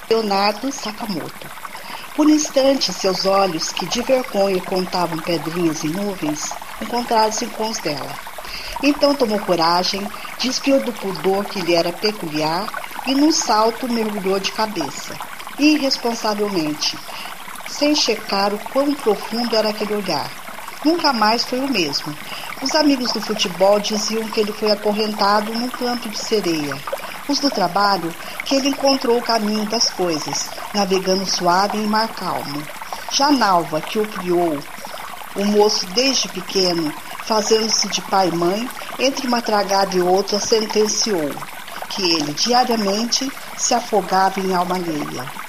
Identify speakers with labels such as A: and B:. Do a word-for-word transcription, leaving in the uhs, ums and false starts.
A: Leonardo Sakamoto. Por instante, seus olhos, que de vergonha contavam pedrinhas e nuvens, encontraram-se com os dela. Então tomou coragem, despiu do pudor que lhe era peculiar e, num salto, mergulhou de cabeça, irresponsavelmente, sem checar o quão profundo era aquele olhar. Nunca mais foi o mesmo. Os amigos do futebol diziam que ele foi acorrentado num campo de sereia. Os do trabalho, que ele encontrou o caminho das coisas, navegando suave em mar calmo. Já Nalva, que o criou, o moço desde pequeno, fazendo-se de pai e mãe, entre uma tragada e outra, sentenciou que ele diariamente se afogava em alma alheia.